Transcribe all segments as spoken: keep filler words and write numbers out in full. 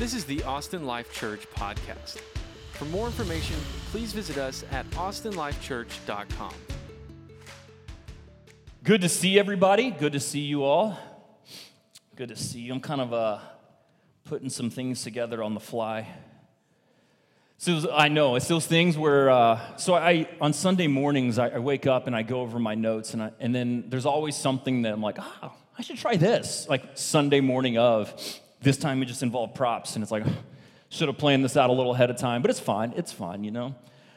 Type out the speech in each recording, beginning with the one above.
This is the Austin Life Church podcast. For more information, please visit us at austin life church dot com. Good to see everybody. Good to see you all. Good to see you. I'm kind of uh, putting some things together on the fly. So I know it's those things where. Uh, so I on Sunday mornings I, I wake up and I go over my notes and I, and then there's always something that I'm like, oh, I should try this. Like Sunday morning of this time it just involved props and it's like should have planned this out a little ahead of time, but it's fine. It's fine, you know.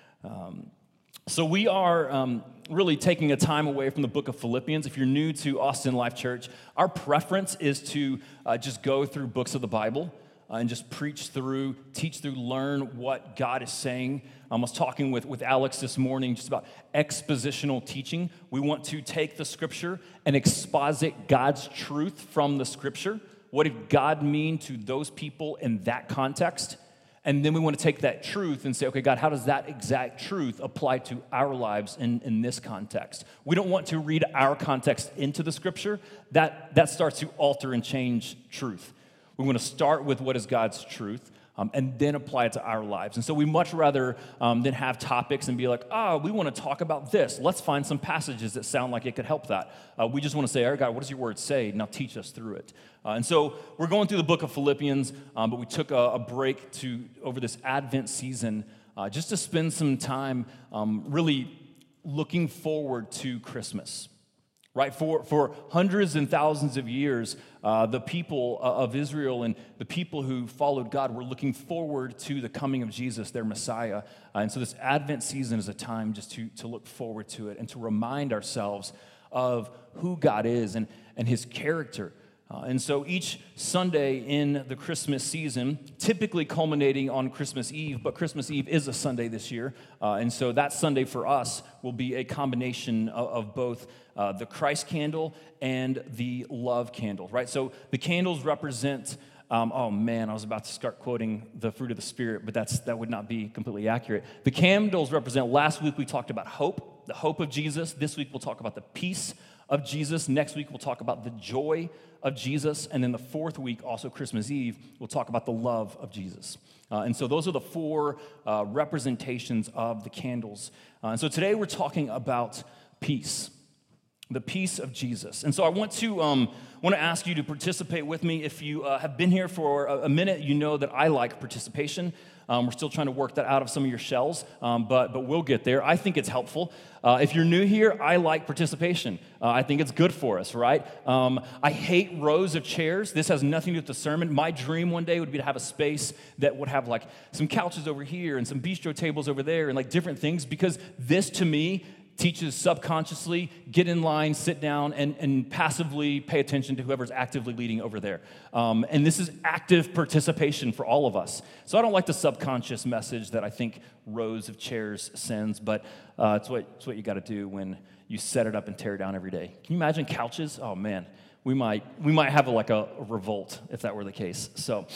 Um, So we are um, really taking a time away from the book of Philippians. If you're new to Austin Life Church, our preference is to uh, just go through books of the Bible uh, and just preach through, teach through, learn what God is saying. I was talking with, with Alex this morning just about expositional teaching. We want to take the Scripture and exposit God's truth from the Scripture. What did God mean to those people in that context? And then we want to take that truth and say, okay, God, how does that exact truth apply to our lives in, in this context? We don't want to read our context into the Scripture. That, that starts to alter and change truth. We want to start with what is God's truth um, and then apply it to our lives. And so we much rather um, than have topics and be like, oh, we want to talk about this. Let's find some passages that sound like it could help that. Uh, we just want to say, all right, God, what does your word say? Now teach us through it. Uh, and so we're going through the book of Philippians, um, but we took a, a break to over this Advent season uh, just to spend some time um, really looking forward to Christmas. Right, for, for hundreds and thousands of years, uh, the people of Israel and the people who followed God were looking forward to the coming of Jesus, their Messiah. Uh, and so this Advent season is a time just to, to look forward to it and to remind ourselves of who God is and, and his character. Uh, and so each Sunday in the Christmas season, typically culminating on Christmas Eve, but Christmas Eve is a Sunday this year. Uh, and so that Sunday for us will be a combination of, of both uh, the Christ candle and the love candle, right? So the candles represent, um, oh man, I was about to start quoting the fruit of the Spirit, but that's that would not be completely accurate. The candles represent, last week we talked about hope, the hope of Jesus. This week we'll talk about the peace of Jesus. Next week we'll talk about the joy of Jesus. And then the fourth week, also Christmas Eve, we'll talk about the love of Jesus. Uh, and so those are the four uh, representations of the candles. Uh, and so today we're talking about peace, the peace of Jesus. And so I want to um, want to ask you to participate with me. If you uh, have been here for a, a minute, you know that I like participation. Um, we're still trying to work that out of some of your shells, um, but but we'll get there. I think it's helpful. Uh, if you're new here, I like participation. Uh, I think it's good for us, right? Um, I hate rows of chairs. This has nothing to do with the sermon. My dream one day would be to have a space that would have like some couches over here and some bistro tables over there and like different things, because this to me teaches subconsciously, get in line, sit down, and, and passively pay attention to whoever's actively leading over there. Um, and this is active participation for all of us. So I don't like the subconscious message that I think rows of chairs sends, but uh, it's what it's what you got to do when you set it up and tear it down every day. Can you imagine couches? Oh man, we might we might have a, like a, a revolt if that were the case. So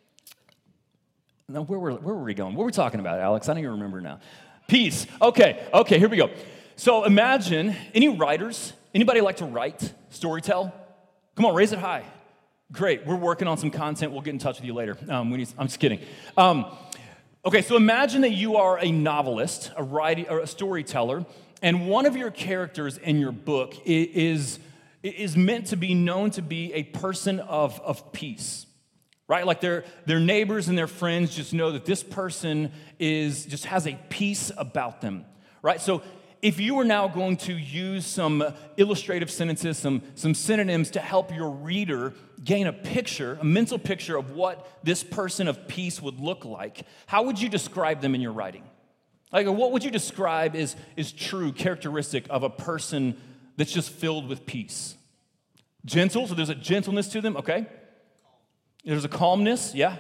now where were where were we going? What were we talking about, Alex? I don't even remember now. Peace. Okay. Okay. Here we go. So imagine, any writers, anybody like to write, storytell? Come on, raise it high. Great, we're working on some content. We'll get in touch with you later. Um, we need, I'm just kidding. Um, okay, so imagine that you are a novelist, a, writing, or a storyteller, and one of your characters in your book is, is meant to be known to be a person of, of peace. Right? Like their, their neighbors and their friends just know that this person is just has a peace about them. Right? So if you were now going to use some illustrative sentences, some, some synonyms to help your reader gain a picture, a mental picture of what this person of peace would look like, how would you describe them in your writing? Like, what would you describe as, as true characteristic of a person that's just filled with peace? Gentle, so there's a gentleness to them, okay. There's a calmness, yeah.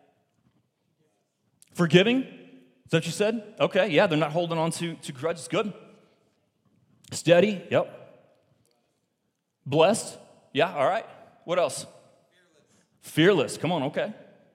Forgiving, is that what you said? Okay, yeah, they're not holding on to, to grudges, good. Steady, yep. Blessed, yeah, all right. What else? Fearless. Fearless, come on, okay.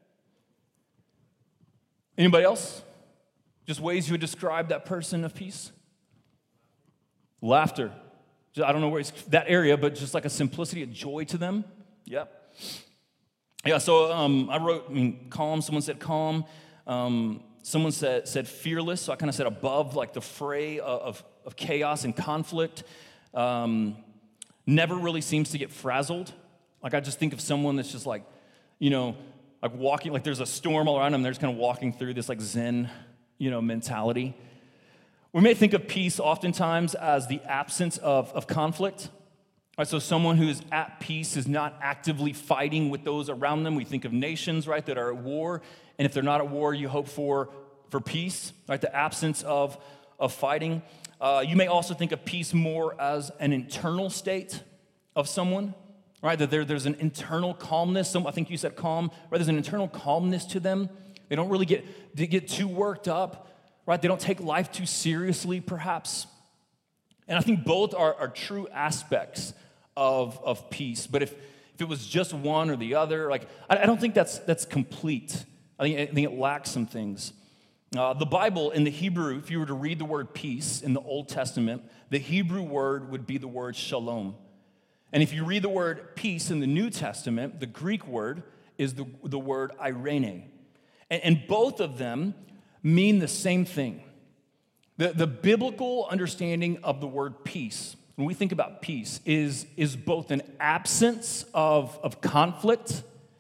Anybody else? Just ways you would describe that person of peace? Laughter. I don't know where it's that area, but just like a simplicity, a joy to them. Yep. Yeah, so um, I wrote, I mean, calm, someone said calm. Um, someone said, said fearless, so I kind of said above, like the fray of, of, of chaos and conflict. Um, never really seems to get frazzled. Like I just think of someone that's just like, you know, like walking, like there's a storm all around them, they're just kind of walking through this like Zen, you know, mentality. We may think of peace oftentimes as the absence of, of conflict. Right, so someone who is at peace is not actively fighting with those around them. We think of nations, right, that are at war. And if they're not at war, you hope for, for peace, right, the absence of, of fighting. Uh, you may also think of peace more as an internal state of someone, right, that there, there's an internal calmness. Some, I think you said calm, right, there's an internal calmness to them. They don't really get, they get too worked up, right? They don't take life too seriously, perhaps. And I think both are, are true aspects Of, of peace. But if, if it was just one or the other, like I, I don't think that's that's complete. I think, I think it lacks some things. Uh, the Bible in the Hebrew, if you were to read the word peace in the Old Testament, the Hebrew word would be the word shalom. And if you read the word peace in the New Testament, the Greek word is the, the word eirene. And, and both of them mean the same thing. The, the biblical understanding of the word peace, when we think about peace, is, is both an absence of, of conflict,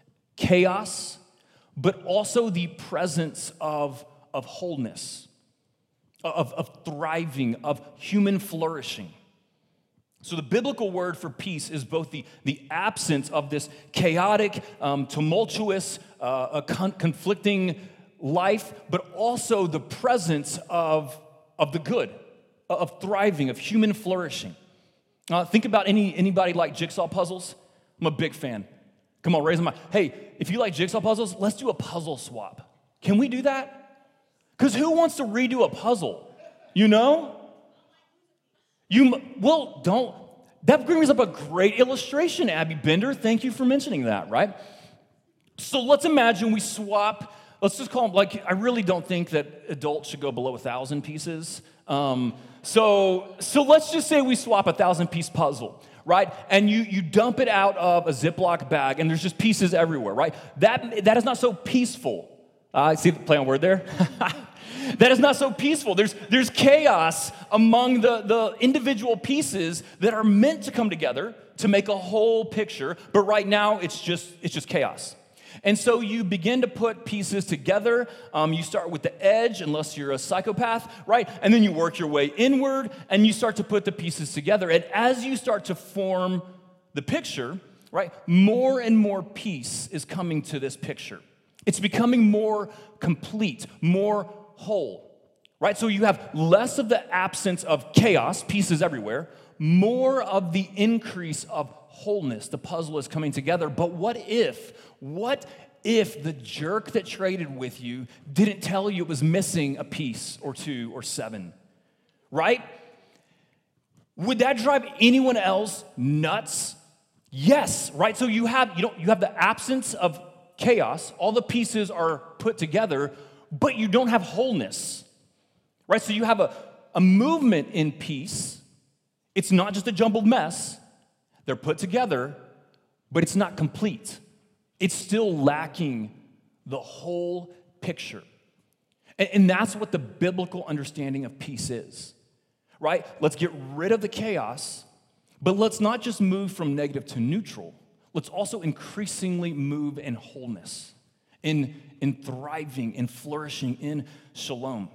chaos, but also the presence of, of wholeness, of, of thriving, of human flourishing. So the biblical word for peace is both the, the absence of this chaotic, um, tumultuous, uh, con- conflicting life, but also the presence of, of the good, of thriving, of human flourishing. Uh, think about any anybody like jigsaw puzzles. I'm a big fan. Come on, raise them up. Hey, if you like jigsaw puzzles, let's do a puzzle swap. Can we do that? Because who wants to redo a puzzle? You know? You well, don't. That brings up a great illustration, Abby Bender. Thank you for mentioning that, right? So let's imagine we swap. Let's just call them, like, I really don't think that adults should go below a thousand pieces. Um, so, so let's just say we swap a thousand-piece puzzle, right? And you you dump it out of a Ziploc bag, and there's just pieces everywhere, right? That that is not so peaceful. I uh, see the play on word there. That is not so peaceful. There's there's chaos among the, the individual pieces that are meant to come together to make a whole picture, but right now it's just it's just chaos. And so you begin to put pieces together. Um, you start with the edge, unless you're a psychopath, right? And then you work your way inward, and you start to put the pieces together. And as you start to form the picture, right, more and more peace is coming to this picture. It's becoming more complete, more whole, right? So you have less of the absence of chaos, pieces everywhere, more of the increase of wholeness. The puzzle is coming together. But what if, what if the jerk that traded with you didn't tell you it was missing a piece or two or seven, right? Would that drive anyone else nuts? Yes, right? So you have, you don't, you have the absence of chaos. All the pieces are put together, but you don't have wholeness, right? So you have a, a movement in peace. It's not just a jumbled mess. They're put together, but it's not complete. It's still lacking the whole picture. And, and that's what the biblical understanding of peace is, right? Let's get rid of the chaos, but let's not just move from negative to neutral. Let's also increasingly move in wholeness, in, in thriving, in flourishing, in shalom.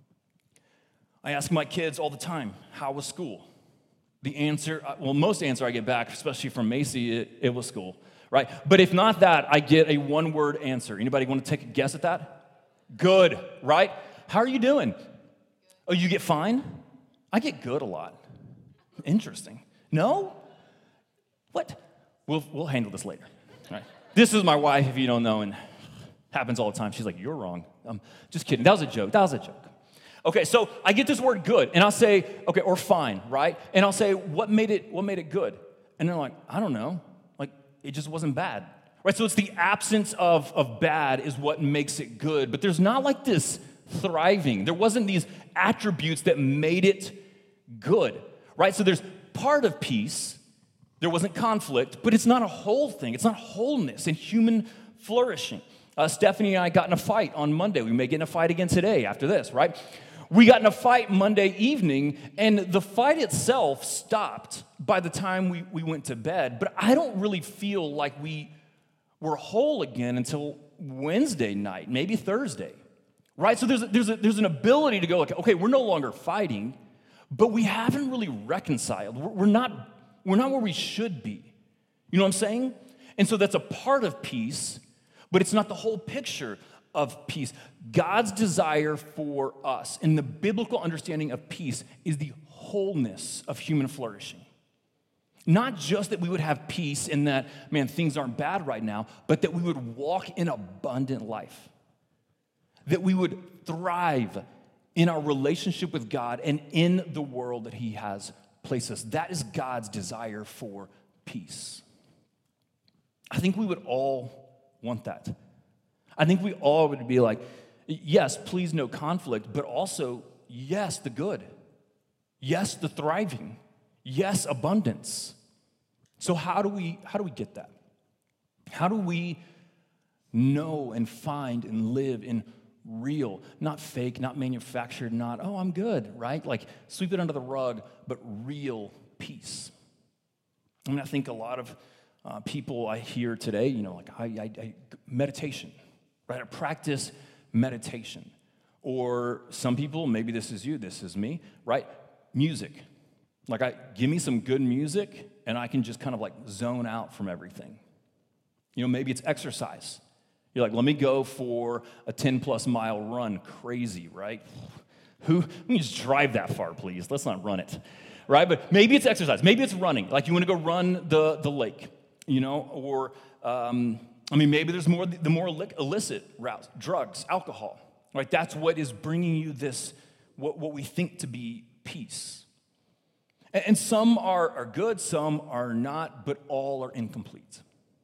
I ask my kids all the time, how was school? The answer, well, most answer I get back, especially from Macy, it, it was school, right? But if not that, I get a one-word answer. Anybody want to take a guess at that? Good, right? How are you doing? Oh, you get fine? I get good a lot. Interesting. No? What? We'll, we'll handle this later, right? This is my wife, if you don't know, and happens all the time. She's like, you're wrong. I'm just kidding. That was a joke. That was a joke. Okay, so I get this word good, and I'll say, okay, or fine, right? And I'll say, what made it, what made it good? And they're like, I don't know. Like, it just wasn't bad, right? So it's the absence of, of bad is what makes it good. But there's not like this thriving. There wasn't these attributes that made it good, right? So there's part of peace. There wasn't conflict, but it's not a whole thing. It's not wholeness and human flourishing. Uh, Stephanie and I got in a fight on Monday. We may get in a fight again today after this, right? We got in a fight Monday evening, and the fight itself stopped by the time we, we went to bed, but I don't really feel like we were whole again until Wednesday night, maybe Thursday, right? So there's, a, there's, a, there's an ability to go, like, okay, we're no longer fighting, but we haven't really reconciled. We're, we're, not, we're not where we should be. You know what I'm saying? And so that's a part of peace, but it's not the whole picture of peace. God's desire for us and the biblical understanding of peace is the wholeness of human flourishing. Not just that we would have peace in that, man, things aren't bad right now, but that we would walk in abundant life. That we would thrive in our relationship with God and in the world that He has placed us. That is God's desire for peace. I think we would all want that. I think we all would be like, yes, please no conflict, but also, yes, the good. Yes, the thriving. Yes, abundance. So how do we how do we get that? How do we know and find and live in real, not fake, not manufactured, not, oh, I'm good, right? Like sweep it under the rug, but real peace. I mean, I think a lot of uh, people I hear today, you know, like I, I, I meditation. Right, I practice meditation. Or some people, maybe this is you, this is me, right? Music. Like, I give me some good music, and I can just kind of like zone out from everything. You know, maybe it's exercise. You're like, let me go for a ten plus mile run. Crazy, right? Who, let me just drive that far, please. Let's not run it, right? But maybe it's exercise. Maybe it's running. Like, you want to go run the, the lake, you know, or... Um, I mean, maybe there's more the more illicit routes, drugs, alcohol, right? That's what is bringing you this, what, what we think to be peace. And, and some are, are good, some are not, but all are incomplete.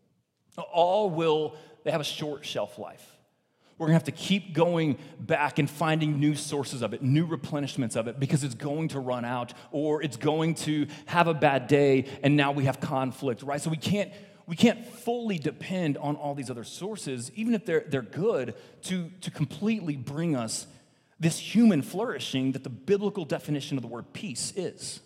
All will, they have a short shelf life. We're going to have to keep going back and finding new sources of it, new replenishments of it, because it's going to run out, or it's going to have a bad day, and now we have conflict, right? So we can't, We can't fully depend on all these other sources, even if they're, they're good, to, to completely bring us this human flourishing that the biblical definition of the word peace is.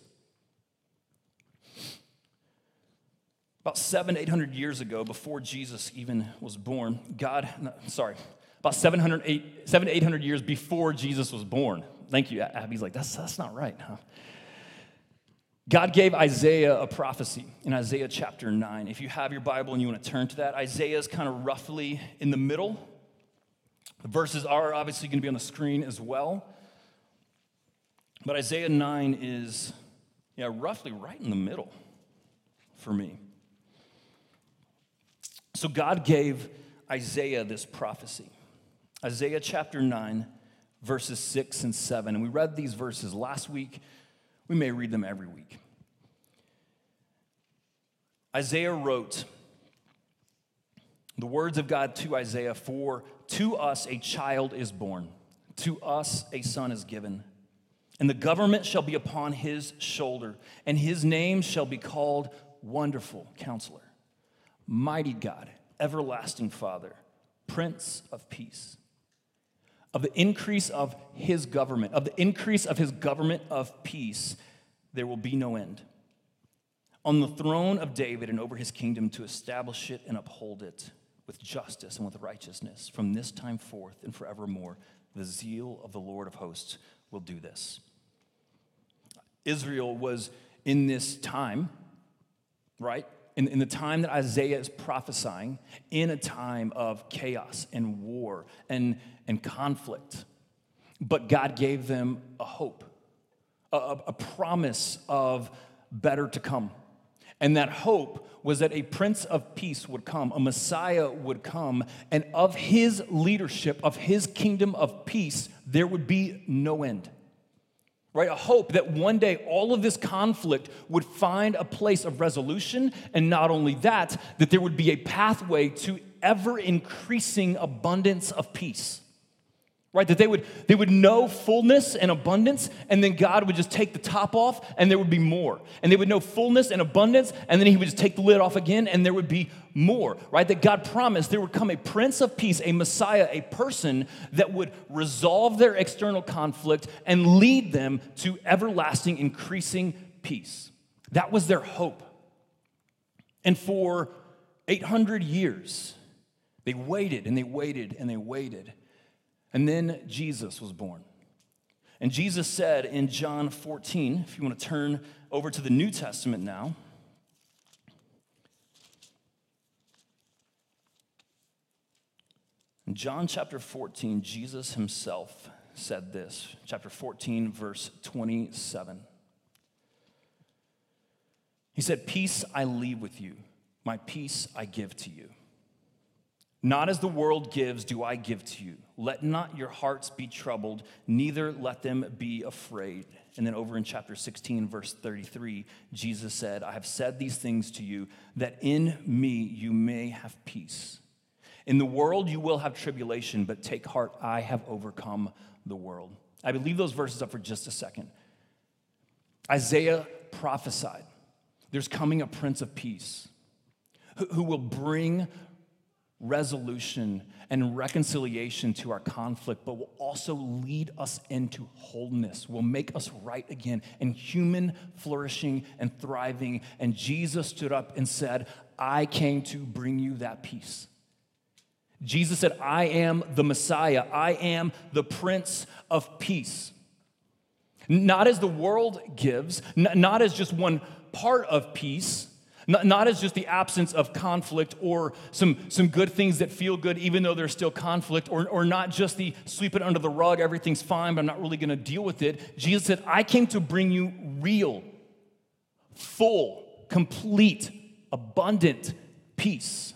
About seven, eight hundred years ago, before Jesus even was born, God, no, sorry, about seven hundred, eight, seven to eight hundred years before Jesus was born. Thank you, Abby's like, that's, that's not right, huh? God gave Isaiah a prophecy in Isaiah chapter nine. If you have your Bible and you want to turn to that, Isaiah is kind of roughly in the middle. The verses are obviously going to be on the screen as well. But Isaiah nine is, yeah, roughly right in the middle for me. So God gave Isaiah this prophecy. Isaiah chapter nine, verses six and seven. And we read these verses last week. We may read them every week. Isaiah wrote the words of God to Isaiah, "For to us a child is born, to us a son is given, and the government shall be upon his shoulder, and his name shall be called Wonderful Counselor, Mighty God, Everlasting Father, Prince of Peace. Of the increase of his government, of the increase of his government of peace, there will be no end. On the throne of David and over his kingdom, to establish it and uphold it with justice and with righteousness from this time forth and forevermore. The zeal of the Lord of hosts will do this." Israel was in this time, right? In, in the time that Isaiah is prophesying, in a time of chaos and war and, and conflict. But God gave them a hope, a, a promise of better to come. And that hope was that a Prince of Peace would come, a Messiah would come, and of his leadership, of his kingdom of peace, there would be no end. Right? A hope that one day all of this conflict would find a place of resolution, and not only that, that there would be a pathway to ever-increasing abundance of peace. right? That they would, they would know fullness and abundance, and then God would just take the top off, and there would be more. And they would know fullness and abundance, and then he would just take the lid off again, and there would be more, right? That God promised there would come a Prince of Peace, a Messiah, a person that would resolve their external conflict and lead them to everlasting, increasing peace. That was their hope. And for eight hundred years, they waited and they waited and they waited. And then Jesus was born. And Jesus said in John fourteen, if you want to turn over to the New Testament now. In John chapter fourteen, Jesus himself said this, chapter fourteen, verse twenty-seven. He said, "Peace I leave with you, my peace I give to you. Not as the world gives do I give to you. Let not your hearts be troubled, neither let them be afraid." And then over in chapter sixteen, verse thirty-three, Jesus said, "I have said these things to you, that in me you may have peace. In the world you will have tribulation, but take heart, I have overcome the world." I would leave those verses up for just a second. Isaiah prophesied, there's coming a Prince of Peace who, who will bring resolution and reconciliation to our conflict, but will also lead us into wholeness, will make us right again and human flourishing and thriving. And Jesus stood up and said, "I came to bring you that peace." Jesus said, "I am the Messiah. I am the Prince of Peace." Not as the world gives, not as just one part of peace, Not, not as just the absence of conflict or some, some good things that feel good even though there's still conflict, or, or not just the sweep it under the rug, everything's fine, but I'm not really going to deal with it. Jesus said, "I came to bring you real, full, complete, abundant peace."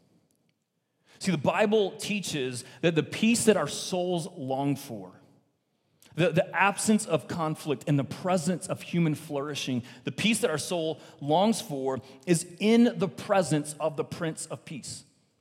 See, the Bible teaches that the peace that our souls long for, The, the absence of conflict and the presence of human flourishing, the peace that our soul longs for, is in the presence of the Prince of Peace.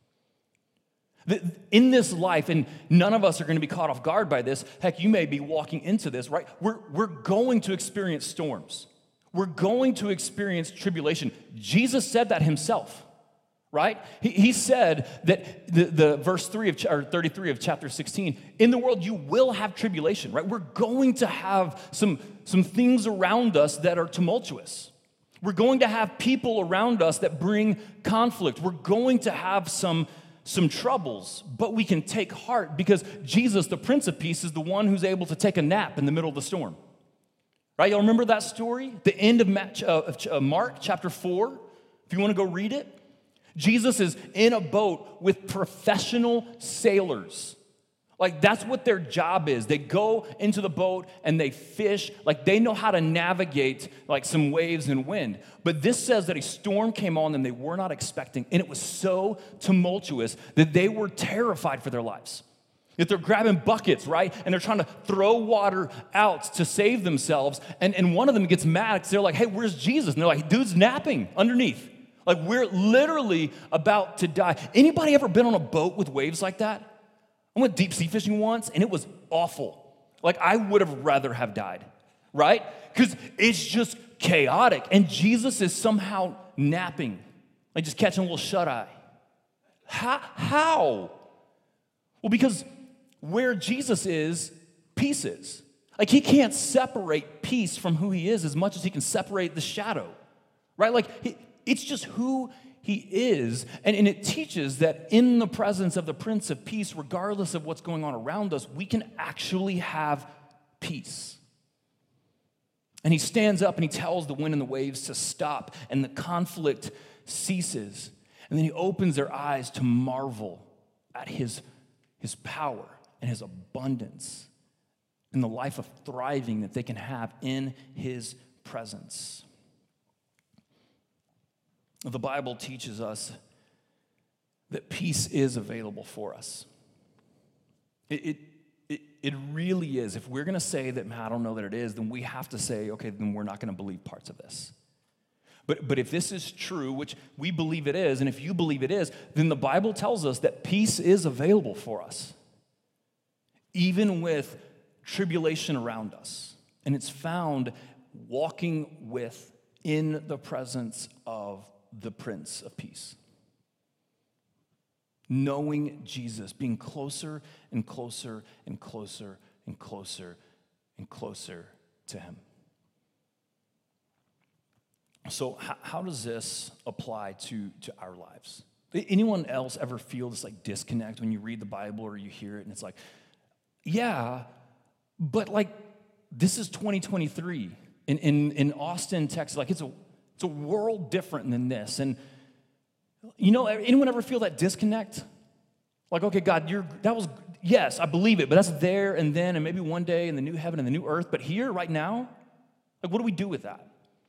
The, in this life, and none of us are going to be caught off guard by this. Heck, you may be walking into this, right? We're, we're going to experience storms. We're going to experience tribulation. Jesus said that himself. Right? He, he said that the, the verse three of or thirty-three of chapter sixteen, in the world you will have tribulation, right? We're going to have some, some things around us that are tumultuous. We're going to have people around us that bring conflict. We're going to have some, some troubles, but we can take heart because Jesus, the Prince of Peace, is the one who's able to take a nap in the middle of the storm. Right? Y'all remember that story? The end of Mark chapter four, if you want to go read it. Jesus is in a boat with professional sailors. Like, that's what their job is. They go into the boat and they fish. Like, they know how to navigate, like, some waves and wind. But this says that a storm came on them they were not expecting, and it was so tumultuous that they were terrified for their lives. That they're grabbing buckets, right? And they're trying to throw water out to save themselves. And, and one of them gets mad because they're like, "Hey, where's Jesus?" And they're like, "Dude's napping underneath." Like, we're literally about to die. Anybody ever been on a boat with waves like that? I went deep sea fishing once, and it was awful. Like, I would have rather have died, right? Because it's just chaotic. And Jesus is somehow napping, like just catching a little shut-eye. How? How? Well, because where Jesus is, peace is. Like, he can't separate peace from who he is as much as he can separate the shadow, right? Like, he, it's just who he is. And, and it teaches that in the presence of the Prince of Peace, regardless of what's going on around us, we can actually have peace. And he stands up and he tells the wind and the waves to stop, and the conflict ceases. And then he opens their eyes to marvel at his, his power and his abundance and the life of thriving that they can have in his presence. The Bible teaches us that peace is available for us. It, it, it, it really is. If we're going to say that, "Man, I don't know that it is," then we have to say, okay, then we're not going to believe parts of this. But, but if this is true, which we believe it is, and if you believe it is, then the Bible tells us that peace is available for us. even with tribulation around us. And it's found walking with, in the presence of the Prince of Peace. Knowing Jesus, being closer and closer and closer and closer and closer to him. So how, how does this apply to, to our lives? Anyone else ever feel this like disconnect when you read the Bible or you hear it and it's like, yeah, but like this is twenty twenty-three in, in, in Austin, Texas. Like it's a, it's a world different than this. And you know, anyone ever feel that disconnect? Like, okay, God, you're that was, yes, I believe it, but that's there and then and maybe one day in the new heaven and the new earth. But here, right now, like what do we do with that?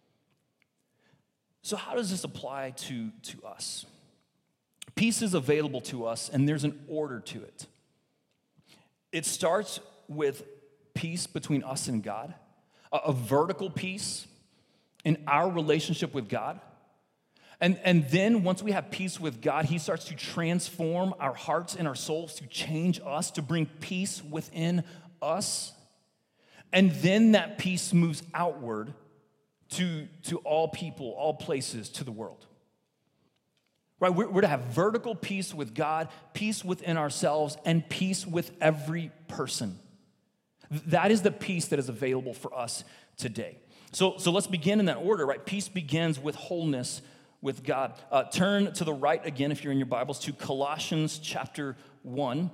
So how does this apply to, to us? Peace is available to us, and there's an order to it. It starts with peace between us and God, a, a vertical peace in our relationship with God. And, and then once we have peace with God, he starts to transform our hearts and our souls, to change us, to bring peace within us. And then that peace moves outward to, to all people, all places, to the world. Right? We're, we're to have vertical peace with God, peace within ourselves, and peace with every person. That is the peace that is available for us today. So, so let's begin in that order, right? Peace begins with wholeness with God. Uh, turn to the right again, if you're in your Bibles, to Colossians chapter one.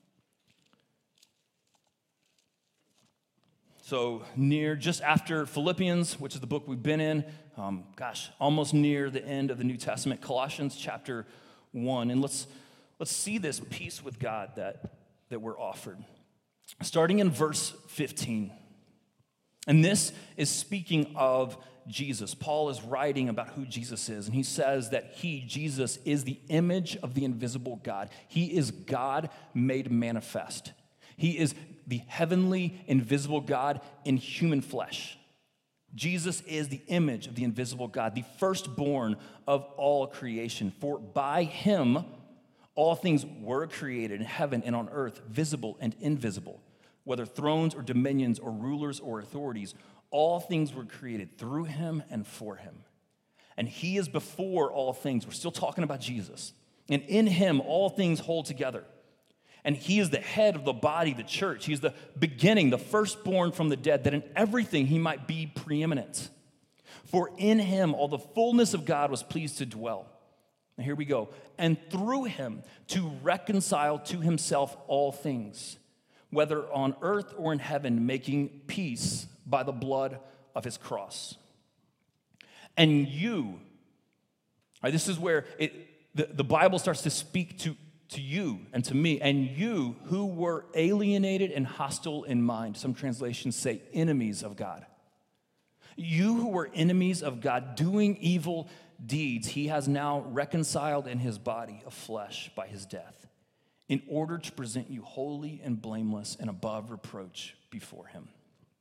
So near, just after Philippians, which is the book we've been in, um, gosh, almost near the end of the New Testament, Colossians chapter one. And let's let's see this peace with God that, that we're offered. Starting in verse fifteen. And this is speaking of Jesus. Paul is writing about who Jesus is, and he says that he, Jesus, is the image of the invisible God. He is God made manifest. He is the heavenly, invisible God in human flesh. Jesus is the image of the invisible God, the firstborn of all creation. For by him all things were created in heaven and on earth, visible and invisible, whether thrones or dominions or rulers or authorities. All things were created through him and for him. And he is before all things. We're still talking about Jesus. And in him all things hold together. And he is the head of the body, the church. He's the beginning, the firstborn from the dead, that in everything he might be preeminent. For in him all the fullness of God was pleased to dwell. And here we go. And through him to reconcile to himself all things, whether on earth or in heaven, making peace by the blood of his cross. And you, right, this is where it, the, the Bible starts to speak to, to you and to me. And you who were alienated and hostile in mind, some translations say enemies of God. You who were enemies of God, doing evil deeds, he has now reconciled in his body of flesh by his death, in order to present you holy and blameless and above reproach before him.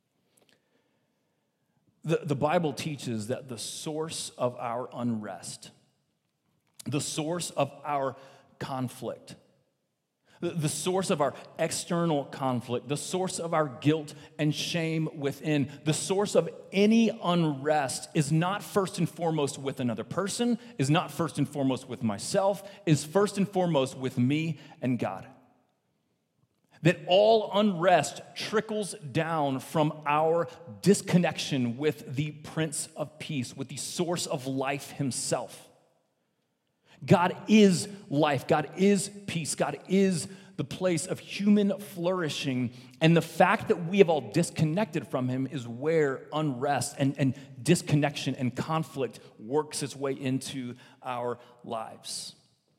The, the Bible teaches that the source of our unrest, the source of our conflict, the, the source of our external conflict, the source of our guilt and shame within, the source of any unrest is not first and foremost with another person, is not first and foremost with myself, is first and foremost with me and God. That all unrest trickles down from our disconnection with the Prince of Peace, with the source of life himself. God is life. God is peace. God is the place of human flourishing. And the fact that we have all disconnected from him is where unrest and, and disconnection and conflict works its way into our lives.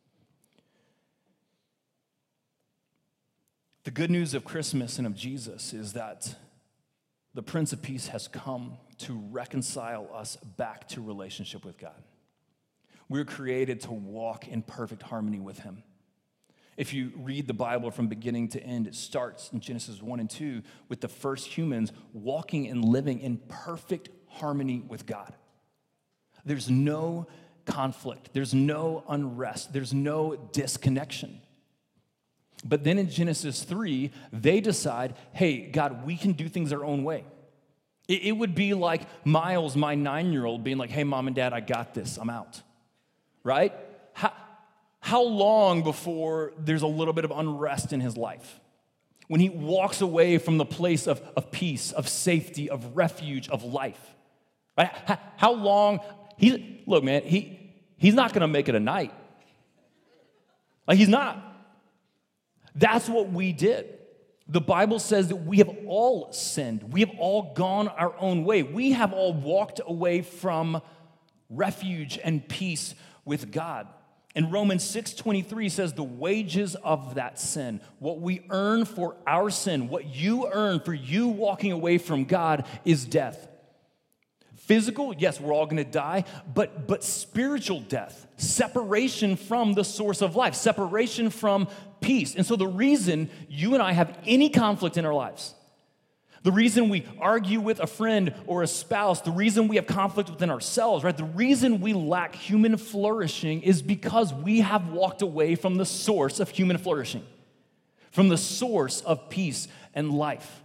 The good news of Christmas and of Jesus is that the Prince of Peace has come to reconcile us back to relationship with God. We're created to walk in perfect harmony with him. If you read the Bible from beginning to end, it starts in Genesis one and two with the first humans walking and living in perfect harmony with God. There's no conflict. There's no unrest. There's no disconnection. But then in Genesis three, they decide, hey, God, we can do things our own way. It, it would be like Miles, my nine-year-old, being like, hey, Mom and Dad, I got this. I'm out. Right? How, how long before there's a little bit of unrest in his life? When he walks away from the place of, of peace, of safety, of refuge, of life. Right? How, how long? He, look, man, he, he's not going to make it a night. Like, he's not. That's what we did. The Bible says that we have all sinned. We have all gone our own way. We have all walked away from refuge and peace with God. And Romans six twenty-three says the wages of that sin, what we earn for our sin, what you earn for you walking away from God is death. Physical, yes, we're all going to die, but, but spiritual death, separation from the source of life, separation from peace. And so the reason you and I have any conflict in our lives, the reason we argue with a friend or a spouse, the reason we have conflict within ourselves, right? The reason we lack human flourishing is because we have walked away from the source of human flourishing, from the source of peace and life.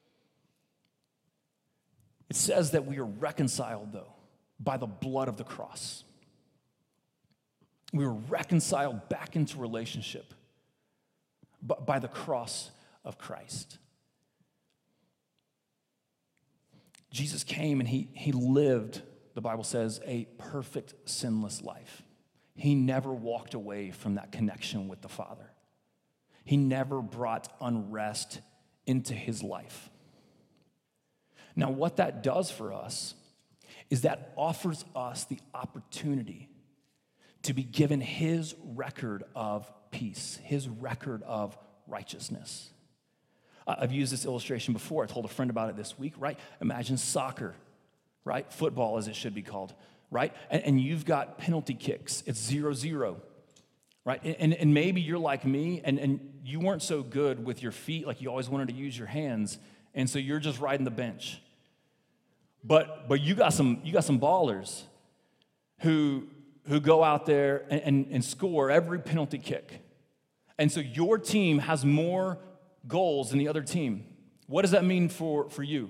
It says that we are reconciled, though, by the blood of the cross. We were reconciled back into relationship by the cross of Christ. Jesus came and he, he lived, the Bible says, a perfect, sinless life. He never walked away from that connection with the Father. He never brought unrest into his life. Now, what that does for us is that offers us the opportunity to be given his record of peace, his record of righteousness. I've used this illustration before. I told a friend about it this week, right? Imagine soccer, right? Football, as it should be called, right? And, and you've got penalty kicks. It's zero zero, right? And, and maybe you're like me, and, and you weren't so good with your feet, like you always wanted to use your hands, and so you're just riding the bench. But but you got some you got some ballers who who go out there and, and, and score every penalty kick. And so your team has more goals than the other team. What does that mean for, for you?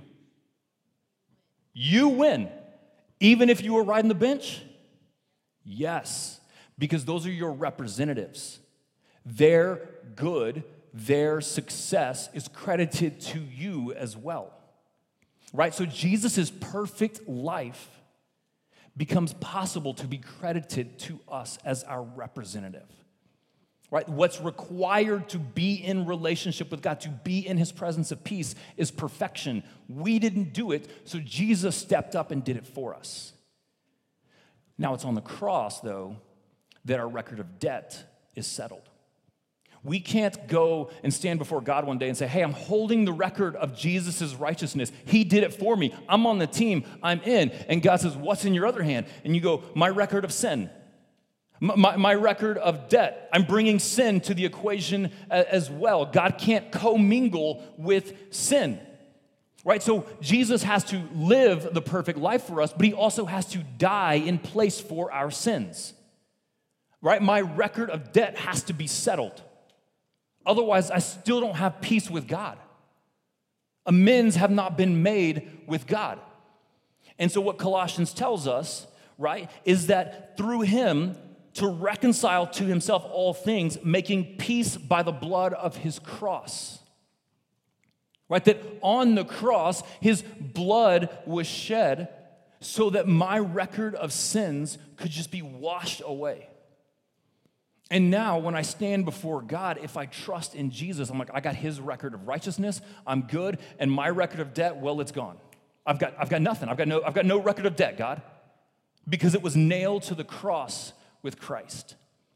You win, even if you were riding the bench? Yes, because those are your representatives. Their good, their success is credited to you as well. Right? So Jesus' perfect life becomes possible to be credited to us as our representative. Right? What's required to be in relationship with God, to be in his presence of peace, is perfection. We didn't do it, so Jesus stepped up and did it for us. Now it's on the cross, though, that our record of debt is settled. We can't go and stand before God one day and say, hey, I'm holding the record of Jesus' righteousness. He did it for me. I'm on the team. I'm in. And God says, what's in your other hand? And you go, my record of sin. My, my record of debt. I'm bringing sin to the equation as well. God can't commingle with sin. Right? So Jesus has to live the perfect life for us, but he also has to die in place for our sins. Right? My record of debt has to be settled. Otherwise, I still don't have peace with God. Amends have not been made with God. And so what Colossians tells us, right, is that through him to reconcile to himself all things, making peace by the blood of his cross. Right, that on the cross, his blood was shed so that my record of sins could just be washed away. And now when I stand before God, if I trust in Jesus, I'm like, I got his record of righteousness, I'm good, and my record of debt, well, it's gone. I've got, I've got nothing. I've got no, I've got no record of debt, God, because it was nailed to the cross with Christ.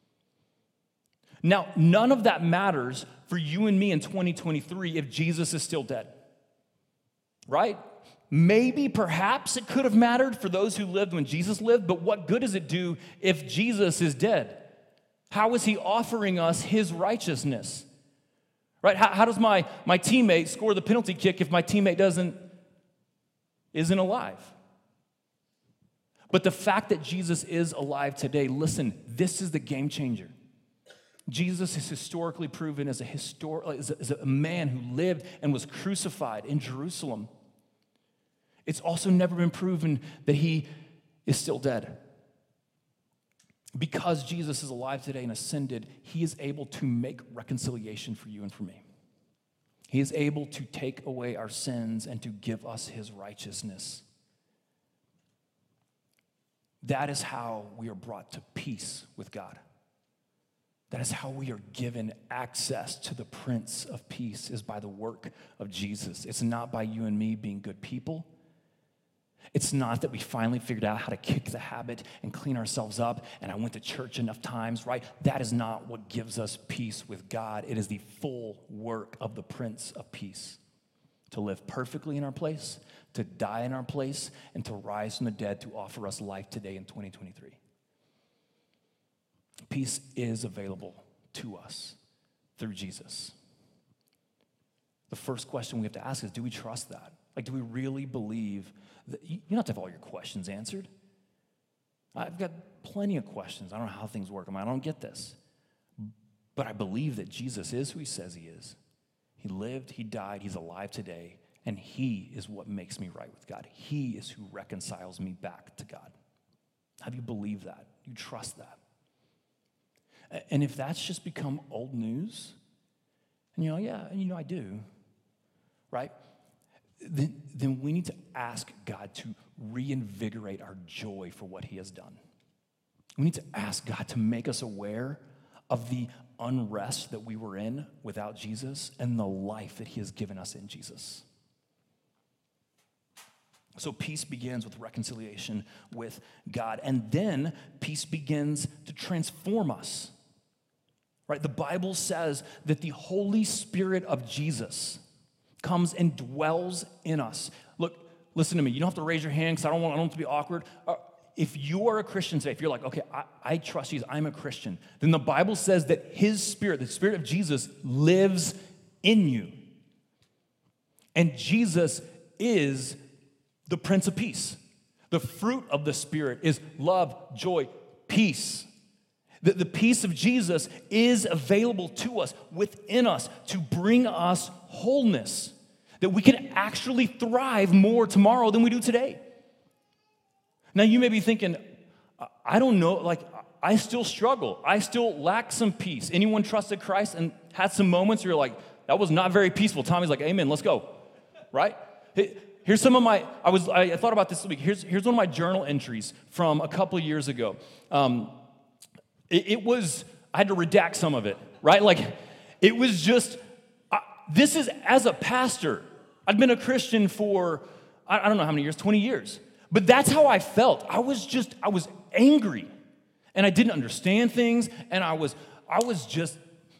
Now, none of that matters for you and me in twenty twenty-three if Jesus is still dead, right? Maybe, perhaps it could have mattered for those who lived when Jesus lived, but what good does it do if Jesus is dead? How is he offering us his righteousness? Right? How, how does my, my teammate score the penalty kick if my teammate doesn't, isn't alive? But the fact that Jesus is alive today, listen, this is the game changer. Jesus is historically proven as a, histor- as a, as a man who lived and was crucified in Jerusalem. It's also never been proven that he is still dead. Because Jesus is alive today and ascended, he is able to make reconciliation for you and for me. He is able to take away our sins and to give us his righteousness. That is how we are brought to peace with God. That is how we are given access to the Prince of Peace, is by the work of Jesus. It's not by you and me being good people. It's not that we finally figured out how to kick the habit and clean ourselves up, and I went to church enough times, right? That is not what gives us peace with God. It is the full work of the Prince of Peace to live perfectly in our place, to die in our place, and to rise from the dead to offer us life today in twenty twenty-three. Peace is available to us through Jesus. The first question we have to ask is, do we trust that? Like, do we really believe that you don't have to have all your questions answered? I've got plenty of questions. I don't know how things work. I, mean, I don't get this. But I believe that Jesus is who he says he is. He lived, he died, he's alive today, and he is what makes me right with God. He is who reconciles me back to God. Have you believed that? You trust that? And if that's just become old news, and you're like, yeah, you know, I do, right? Then, then we need to ask God to reinvigorate our joy for what he has done. We need to ask God to make us aware of the unrest that we were in without Jesus and the life that he has given us in Jesus. So peace begins with reconciliation with God, and then peace begins to transform us. Right? The Bible says that the Holy Spirit of Jesus comes and dwells in us. Look, listen to me. You don't have to raise your hand because I don't want, I don't want it to be awkward. Uh, if you are a Christian today, if you're like, okay, I, I trust Jesus, I'm a Christian, then the Bible says that his Spirit, the Spirit of Jesus, lives in you. And Jesus is the Prince of Peace. The fruit of the Spirit is love, joy, peace. The, the peace of Jesus is available to us, within us, to bring us wholeness, that we can actually thrive more tomorrow than we do today. Now, you may be thinking, I don't know, like, I still struggle. I still lack some peace. Anyone trusted Christ and had some moments where you're like, that was not very peaceful? Tommy's like, amen, let's go, right? Here's some of my, I was, I thought about this week. Here's, here's one of my journal entries from a couple of years ago. Um, it, it was, I had to redact some of it, right? Like, it was just, I, this is, as a pastor, I'd been a Christian for, I, I don't know how many years, twenty years. But that's how I felt. I was just, I was angry. And I didn't understand things, and I was, I was just,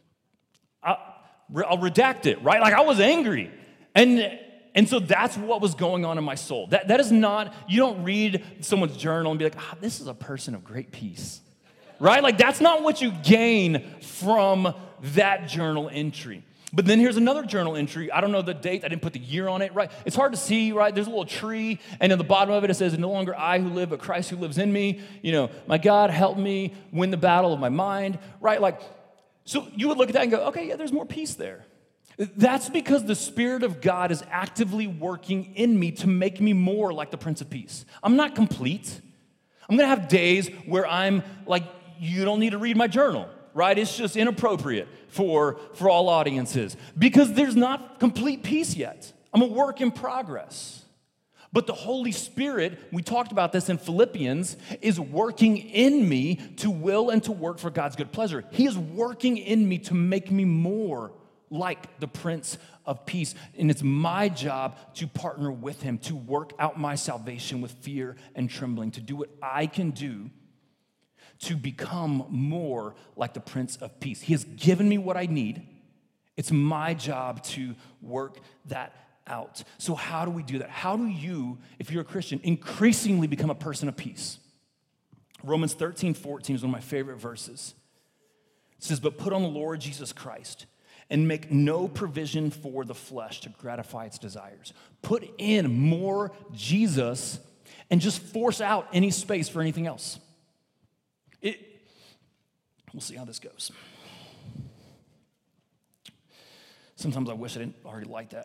I, I'll redact it, right? Like, I was angry. And And so that's what was going on in my soul. That, that is not, you don't read someone's journal and be like, ah, this is a person of great peace, right? Like, that's not what you gain from that journal entry. But then here's another journal entry. I don't know the date. I didn't put the year on it, right? It's hard to see, right? There's a little tree, and at the bottom of it, it says, no longer I who live, but Christ who lives in me. You know, my God, help me win the battle of my mind, right? Like, so you would look at that and go, okay, yeah, there's more peace there. That's because the Spirit of God is actively working in me to make me more like the Prince of Peace. I'm not complete. I'm going to have days where I'm like, you don't need to read my journal, right? It's just inappropriate for, for all audiences because there's not complete peace yet. I'm a work in progress. But the Holy Spirit, we talked about this in Philippians, is working in me to will and to work for God's good pleasure. He is working in me to make me more like the Prince of Peace. And it's my job to partner with him, to work out my salvation with fear and trembling, to do what I can do to become more like the Prince of Peace. He has given me what I need. It's my job to work that out. So how do we do that? How do you, if you're a Christian, increasingly become a person of peace? Romans thirteen fourteen is one of my favorite verses. It says, but put on the Lord Jesus Christ and make no provision for the flesh to gratify its desires. Put in more Jesus and just force out any space for anything else. It, we'll see how this goes. Sometimes I wish I didn't already like that.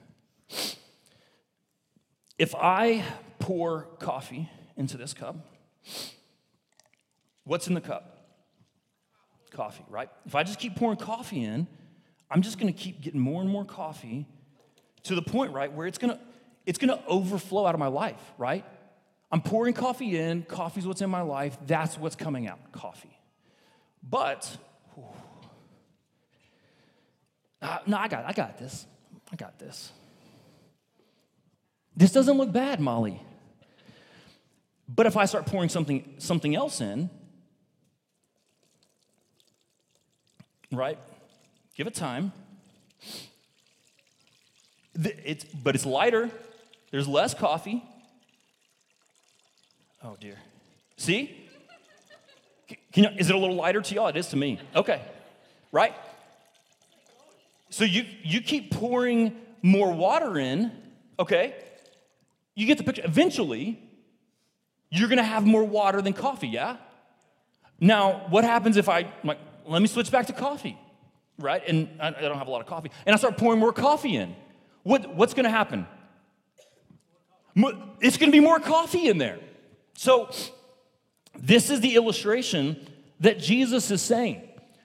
If I pour coffee into this cup, what's in the cup? Coffee, right? If I just keep pouring coffee in, I'm just going to keep getting more and more coffee to the point, right, where it's going to it's going to overflow out of my life, right? I'm pouring coffee in, coffee's what's in my life, that's what's coming out, coffee. But, uh, no, I got I got this. I got this. This doesn't look bad, Molly. But if I start pouring something something else in, right? Give it time. It's, but it's lighter. There's less coffee. Oh, dear. See? Can you, is it a little lighter to y'all? It is to me. Okay. Right? So you, you keep pouring more water in, okay? You get the picture. Eventually, you're going to have more water than coffee, yeah? Now, what happens if I, like, let me switch back to coffee, right? And I, I don't have a lot of coffee. And I start pouring more coffee in. What, what's going to happen? It's going to be more coffee in there. So this is the illustration that Jesus is saying.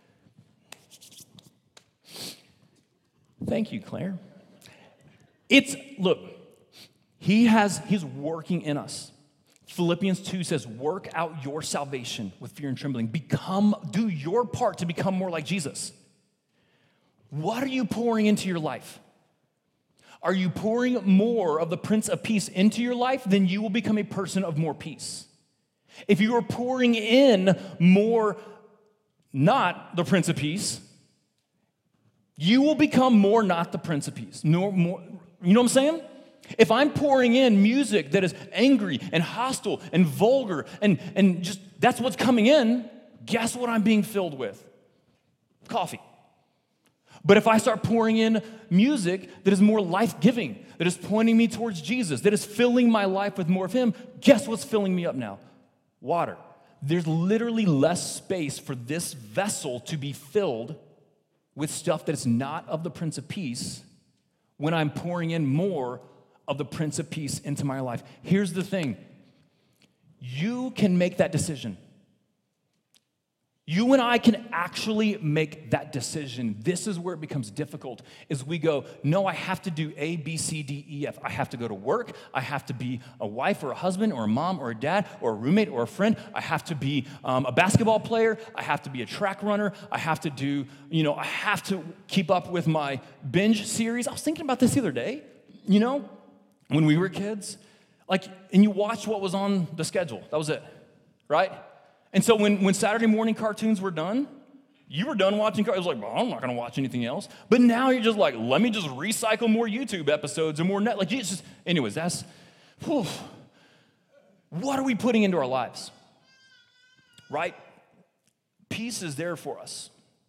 Thank you, Claire. It's, look, he has, he's working in us. Philippians two says, work out your salvation with fear and trembling. Become, do your part to become more like Jesus. What are you pouring into your life? Are you pouring more of the Prince of Peace into your life? Then you will become a person of more peace. If you are pouring in more, not the Prince of Peace, you will become more not the Prince of Peace. Nor more, you know what I'm saying? If I'm pouring in music that is angry and hostile and vulgar and, and just that's what's coming in, guess what I'm being filled with? Coffee. But if I start pouring in music that is more life-giving, that is pointing me towards Jesus, that is filling my life with more of Him, guess what's filling me up now? Water. There's literally less space for this vessel to be filled with stuff that is not of the Prince of Peace when I'm pouring in more of the Prince of Peace into my life. Here's the thing. You can make that decision. You and I can actually make that decision. This is where it becomes difficult, is we go, no, I have to do A, B, C, D, E, F. I have to go to work. I have to be a wife or a husband or a mom or a dad or a roommate or a friend. I have to be um, a basketball player. I have to be a track runner. I have to do, you know, I have to keep up with my binge series. I was thinking about this the other day, you know, when we were kids. Like, and you watched what was on the schedule. That was it, right? And so when, when Saturday morning cartoons were done, you were done watching cartoons. It was like, well, I'm not going to watch anything else. But now you're just like, let me just recycle more YouTube episodes and more net. Like, it's just, anyways, that's, whew. What are we putting into our lives? Right? Peace is there for us.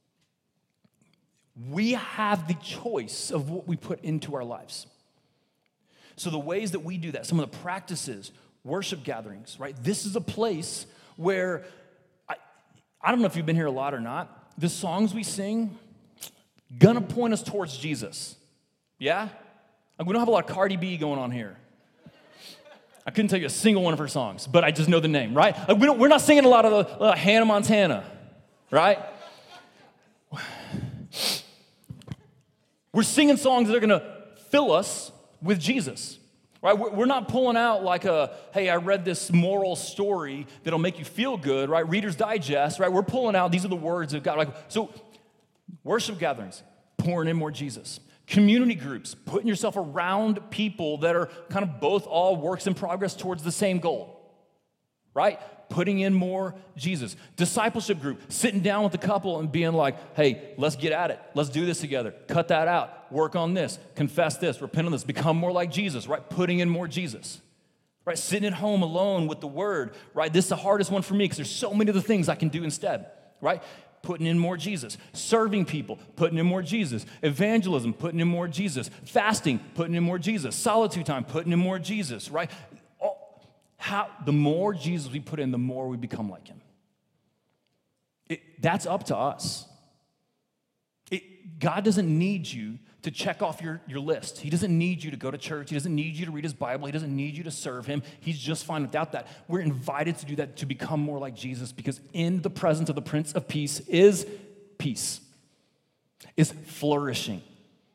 We have the choice of what we put into our lives. So the ways that we do that, some of the practices, worship gatherings, right? This is a place where, I, I don't know if you've been here a lot or not, the songs we sing, gonna point us towards Jesus. Yeah? Like, we don't have a lot of Cardi B going on here. I couldn't tell you a single one of her songs, but I just know the name, right? Like, we don't, we're not singing a lot of the uh, Hannah Montana, right? We're singing songs that are gonna fill us with Jesus. Right? We're not pulling out like a, hey, I read this moral story that'll make you feel good, right? Reader's Digest, right? We're pulling out, these are the words of God. Like, so worship gatherings, pouring in more Jesus. Community groups, putting yourself around people that are kind of both all works in progress towards the same goal, right? Putting in more Jesus. Discipleship group, sitting down with the couple and being like, hey, let's get at it. Let's do this together. Cut that out. Work on this. Confess this. Repent on this. Become more like Jesus, right? Putting in more Jesus, right? Sitting at home alone with the Word, right? This is the hardest one for me because there's so many other things I can do instead, right? Putting in more Jesus. Serving people, putting in more Jesus. Evangelism, putting in more Jesus. Fasting, putting in more Jesus. Solitude time, putting in more Jesus, right? How, the more Jesus we put in, the more we become like Him. It, that's up to us. It, God doesn't need you to check off your, your list. He doesn't need you to go to church. He doesn't need you to read his Bible. He doesn't need you to serve him. He's just fine without that. We're invited to do that, to become more like Jesus, because in the presence of the Prince of Peace is peace, is flourishing.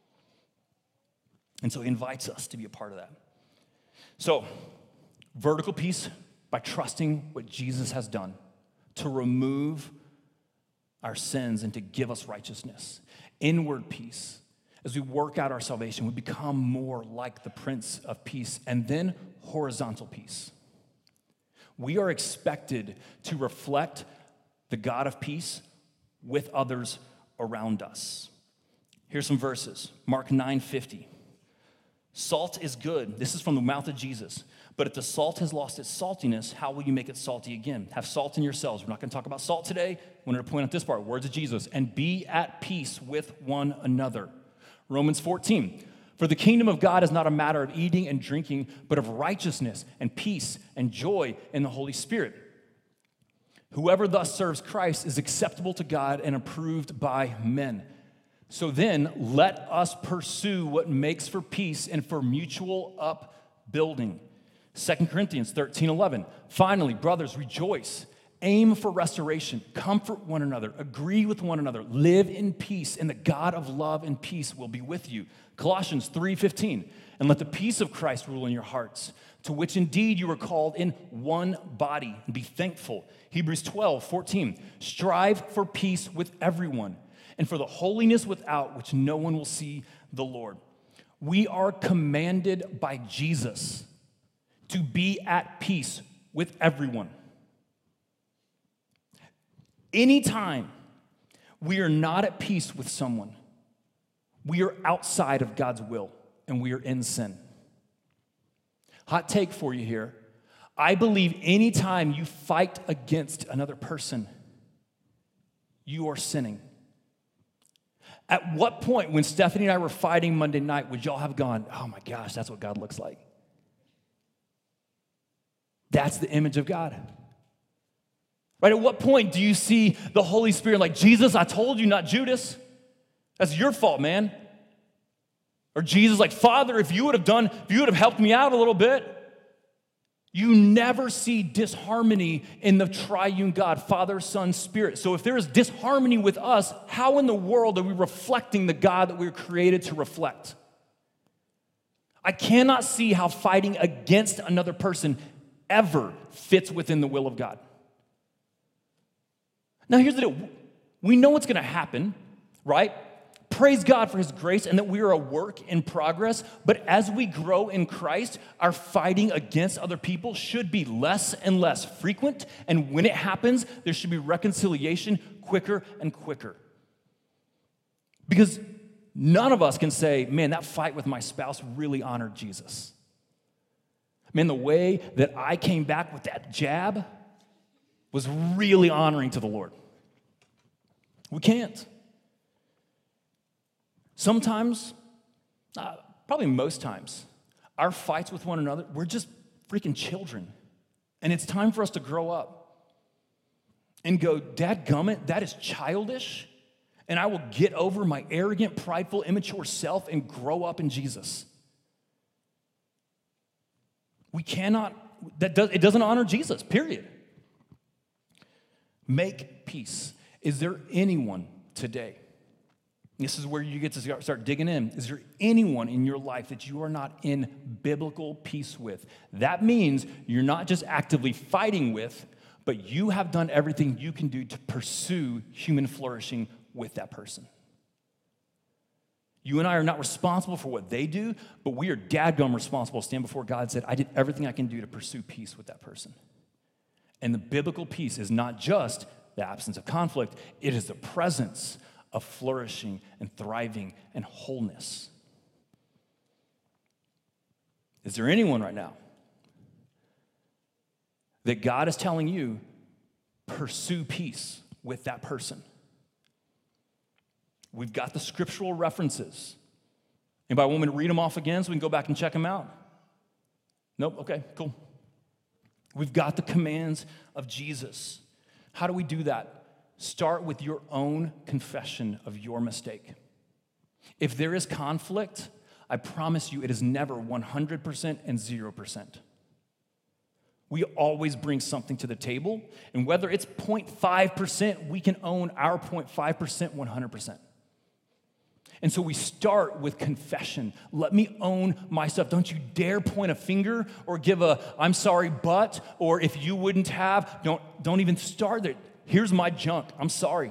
And so he invites us to be a part of that. So, vertical peace by trusting what Jesus has done to remove our sins and to give us righteousness. Inward peace. As we work out our salvation, we become more like the Prince of Peace. And then horizontal peace. We are expected to reflect the God of peace with others around us. Here's some verses. Mark nine fifty. Salt is good. This is from the mouth of Jesus. But if the salt has lost its saltiness, how will you make it salty again? Have salt in yourselves. We're not going to talk about salt today. We're going to point out this part, words of Jesus. And be at peace with one another. Romans fourteen, for the kingdom of God is not a matter of eating and drinking, but of righteousness and peace and joy in the Holy Spirit. Whoever thus serves Christ is acceptable to God and approved by men. So then, let us pursue what makes for peace and for mutual upbuilding. Second Corinthians thirteen eleven, finally, brothers, rejoice. Aim for restoration, comfort one another, agree with one another, live in peace, and the God of love and peace will be with you. Colossians three fifteen, and let the peace of Christ rule in your hearts, to which indeed you were called in one body, and be thankful. Hebrews twelve fourteen, strive for peace with everyone, and for the holiness without which no one will see the Lord. We are commanded by Jesus to be at peace with everyone. Anytime we are not at peace with someone, we are outside of God's will and we are in sin. Hot take for you here. I believe anytime you fight against another person, you are sinning. At what point, when Stephanie and I were fighting Monday night, would y'all have gone, oh my gosh, that's what God looks like? That's the image of God. Right? At what point do you see the Holy Spirit like, Jesus, I told you, not Judas. That's your fault, man. Or Jesus like, Father, if you would have done, if you would have helped me out a little bit. You never see disharmony in the triune God, Father, Son, Spirit. So if there is disharmony with us, how in the world are we reflecting the God that we were created to reflect? I cannot see how fighting against another person ever fits within the will of God. Now, here's the deal. We know what's going to happen, right? Praise God for his grace and that we are a work in progress. But as we grow in Christ, our fighting against other people should be less and less frequent. And when it happens, there should be reconciliation quicker and quicker. Because none of us can say, man, that fight with my spouse really honored Jesus. Man, the way that I came back with that jab was really honoring to the Lord. We can't. Sometimes, uh, probably most times, our fights with one another, we're just freaking children. And it's time for us to grow up and go, dadgummit, that is childish, and I will get over my arrogant, prideful, immature self and grow up in Jesus. We cannot, that does, it doesn't honor Jesus, period. Make peace. Is there anyone today? This is where you get to start digging in. Is there anyone in your life that you are not in biblical peace with? That means you're not just actively fighting with, but you have done everything you can do to pursue human flourishing with that person. You and I are not responsible for what they do, but we are dadgum responsible to stand before God and say, I did everything I can do to pursue peace with that person. And the biblical peace is not just the absence of conflict, it is the presence of flourishing and thriving and wholeness. Is there anyone right now that God is telling you, pursue peace with that person? We've got the scriptural references. Anybody want me to read them off again so we can go back and check them out? Nope? Okay, cool. We've got the commands of Jesus. How do we do that? Start with your own confession of your mistake. If there is conflict, I promise you it is never one hundred percent and zero percent. We always bring something to the table, and whether it's zero point five percent, we can own our zero point five percent one hundred percent. And so we start with confession. Let me own my stuff. Don't you dare point a finger or give a I'm sorry but, or if you wouldn't have, don't, don't even start there. Here's my junk. I'm sorry.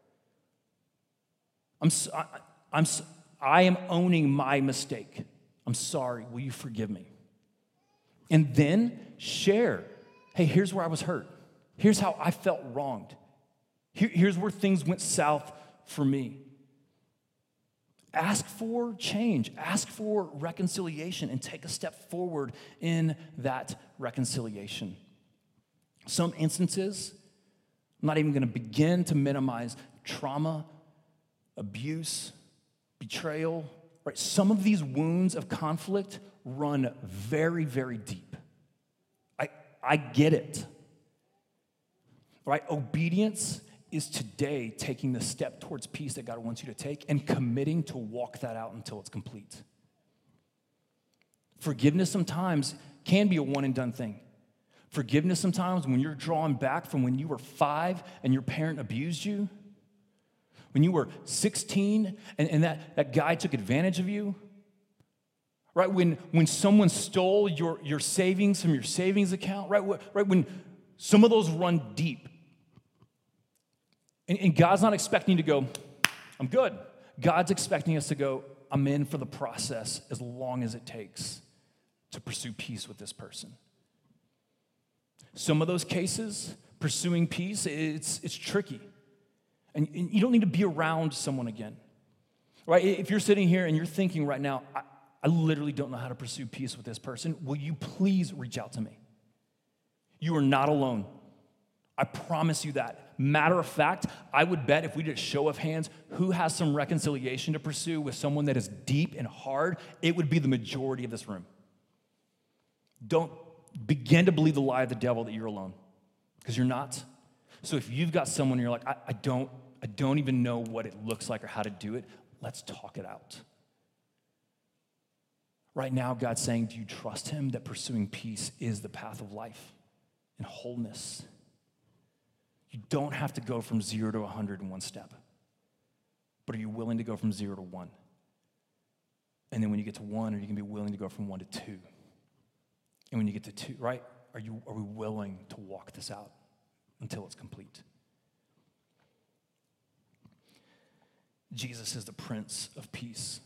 I'm, I, I'm, I am owning my mistake. I'm sorry. Will you forgive me? And then share. Hey, here's where I was hurt. Here's how I felt wronged. Here, here's where things went south for me. Ask for change. Ask for reconciliation and take a step forward in that reconciliation. Some instances, I'm not even going to begin to minimize trauma, abuse, betrayal, right? Some of these wounds of conflict run very, very deep. I, I get it, right? Obedience is today taking the step towards peace that God wants you to take and committing to walk that out until it's complete. Forgiveness sometimes can be a one and done thing. Forgiveness sometimes when you're drawing back from when you were five and your parent abused you, when you were sixteen and, and that, that guy took advantage of you, right? When, when someone stole your, your savings from your savings account, right? Right? When some of those run deep. And, and God's not expecting you to go, I'm good. God's expecting us to go, I'm in for the process as long as it takes to pursue peace with this person. Some of those cases, pursuing peace, it's, it's tricky. And, and you don't need to be around someone again, right? If you're sitting here and you're thinking right now, I, I literally don't know how to pursue peace with this person, will you please reach out to me? You are not alone. I promise you that. Matter of fact, I would bet if we did a show of hands, who has some reconciliation to pursue with someone that is deep and hard, it would be the majority of this room. Don't begin to believe the lie of the devil that you're alone, because you're not. So if you've got someone and you're like, I, I don't, I don't even know what it looks like or how to do it, let's talk it out. Right now, God's saying, do you trust him that pursuing peace is the path of life and wholeness? You don't have to go from zero to one hundred in one step. But are you willing to go from zero to one? And then when you get to one, are you going to be willing to go from one to two? And when you get to two, right? Are you are we willing to walk this out until it's complete? Jesus is the Prince of Peace.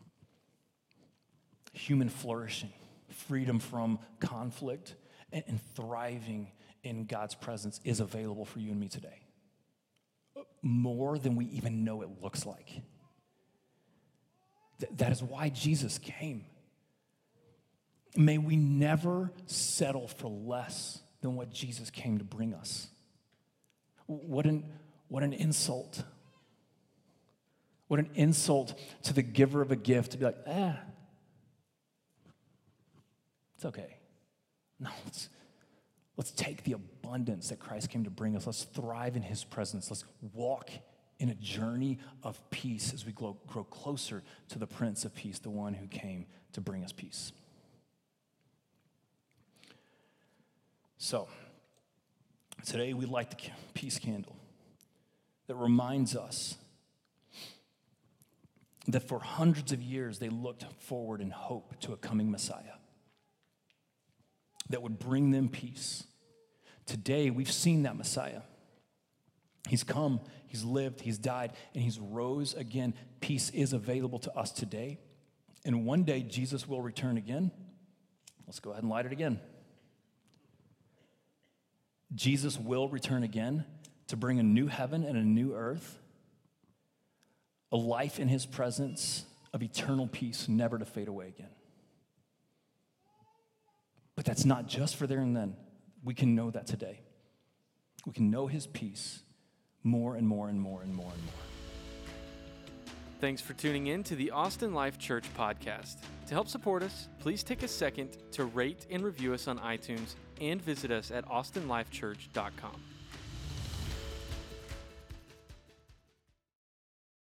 Human flourishing, freedom from conflict, and, and thriving in God's presence is available for you and me today. More than we even know it looks like. Th- that is why Jesus came. May we never settle for less than what Jesus came to bring us. What an, what an insult. What an insult to the giver of a gift to be like, ah, it's okay. No, it's Let's take the abundance that Christ came to bring us. Let's thrive in his presence. Let's walk in a journey of peace as we grow, grow closer to the Prince of Peace, the one who came to bring us peace. So, today we light the peace candle that reminds us that for hundreds of years they looked forward in hope to a coming Messiah that would bring them peace. Today, we've seen that Messiah. He's come, he's lived, he's died, and he's rose again. Peace is available to us today. And one day, Jesus will return again. Let's go ahead and light it again. Jesus will return again to bring a new heaven and a new earth, a life in his presence of eternal peace, never to fade away again. But that's not just for there and then. We can know that today. We can know his peace more and more and more and more and more. Thanks for tuning in to the Austin Life Church podcast. To help support us, please take a second to rate and review us on iTunes and visit us at austin life church dot com.